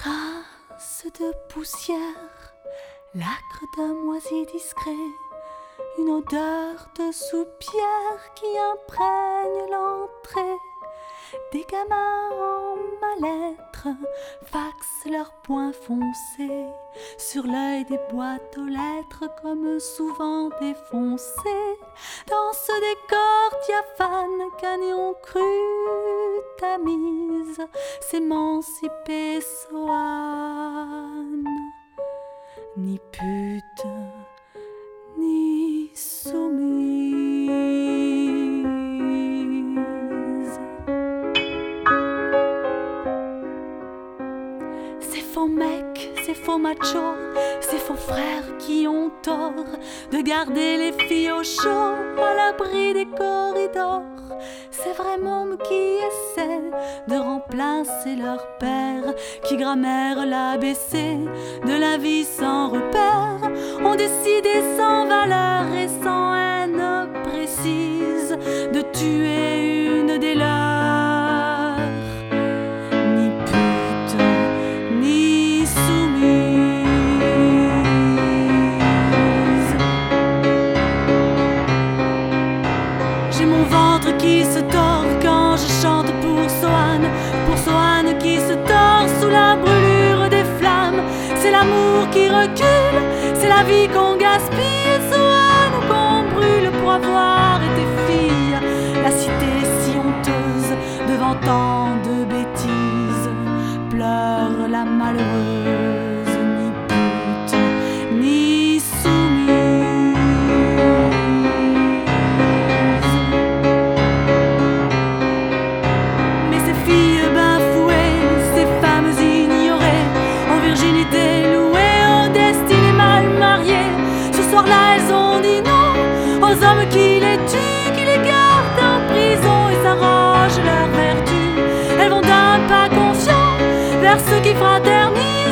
Traces de poussière, l'acre d'un moisi discret, une odeur de soupière qui imprègne l'entrée. Des gamins en mal-être faxent leurs poings foncés sur l'œil des boîtes aux lettres comme souvent défoncées. Dans ce décor diaphane qu'un néon cru tamise, s'émanciper Soane. Ni pute, ni soumise. Ces faux mecs, ces faux machos, ces faux frères qui ont tort de garder les filles au chaud, à l'abri des corridors. Ces vrais mômes qui essaient de remplacer leur père, qui grammaire l'ABC de la vie sans repère, ont décidé sans valeur et sans haine précise de tuer une des leurs. Ni pute, ni soumise. J'ai mon ventre qui se tord quand je chante pour Soane qui se tord sous la brûlure des flammes. C'est l'amour qui recule, c'est la vie qu'on gaspille. Soane qu'on brûle pour avoir été fille. La cité si honteuse devant tant de bêtises pleure la malheureuse. Ni pute, ni soumise. Mais ces filles bafouées, ces femmes ignorées, en virginité louée, aux destinées mal mariées, ce soir-là elles ont dit non aux hommes qui les tuent, qui les gardent en prison et s'arrogent leur vertu. Elles vont d'un pas confiant vers ceux qui fraternisent.